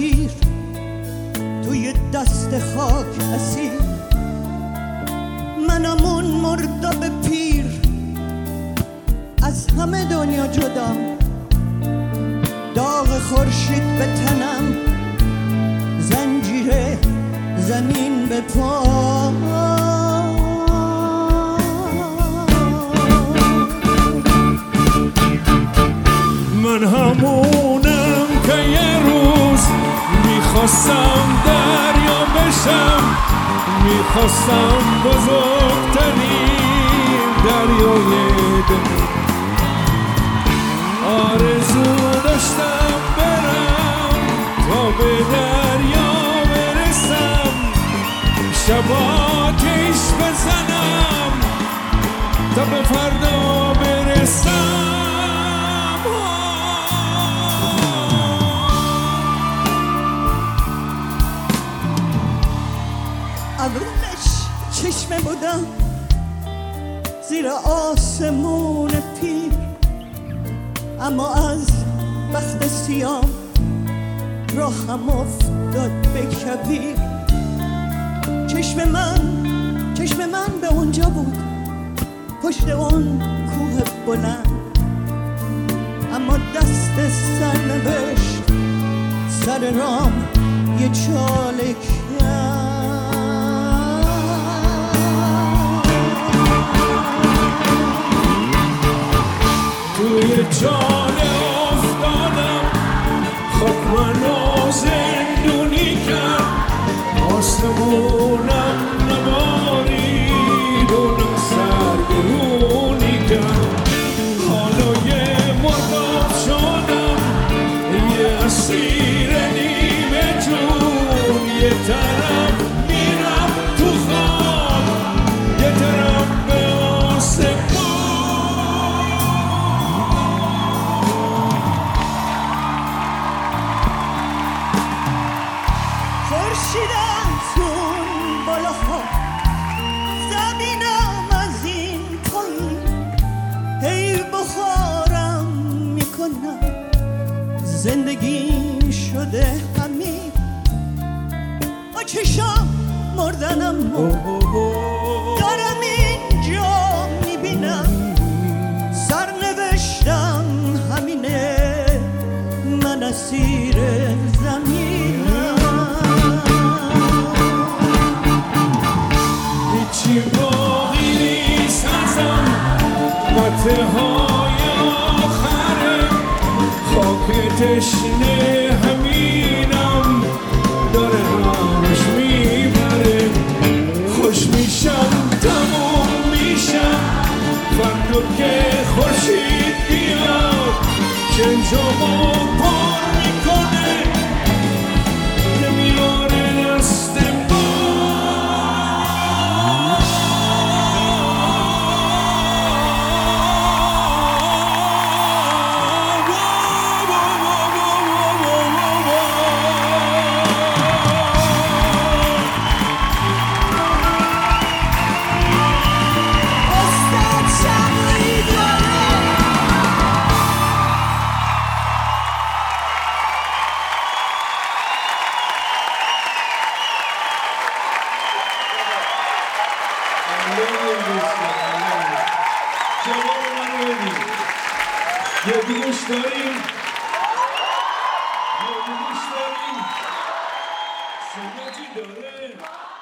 پیر توی دست خاک اسیر، منم اون مرداب پیر از همه دنیا جدام، داغ خورشید به تنم، زنجیر زمین به پا. من همونم که یه روز میخواستم دریا بشم، میخواستم بزرگترین دریای دنیا، آرزو داشتم برم تا به دریا برسم، شباتش بزنم تا به فردا برسم. اولش چشمه بودم زیر آسمون پیر، اما از بخت سیام راهم افتاد به کبیر. چشم من به اونجا بود، پشت اون کوه بلند، اما دست سرنوشت سر رام یه چاله کرد. توی چاله افتادم، خاک منو زندونی کرد، آسمونم نبارید اونم سرگرونی کرد. حالا یه مرداب شدم، یه اسیر نیمه جون، یه طرف میرم تو خواب، یه طرف به آسمون. خورشید از اون بالاها، زمینم از این پایین، هی بخارم میکنم، زندگی شده همین. با چشام مردنم دارم اینجا میبینم، سرنوشتم همینه، من اسیر زمینم. هیچی باقی نیست ازم، قطعه های آخره، خاک تشنه همینم داره همش میبره. خوش میشم تموم میشم فردا که خورشید بیاد، شنجامو پر میکنه نمیاره دست جواب من رو بدید. یه گوش داریم، یه گوش داریم، سنتی داره.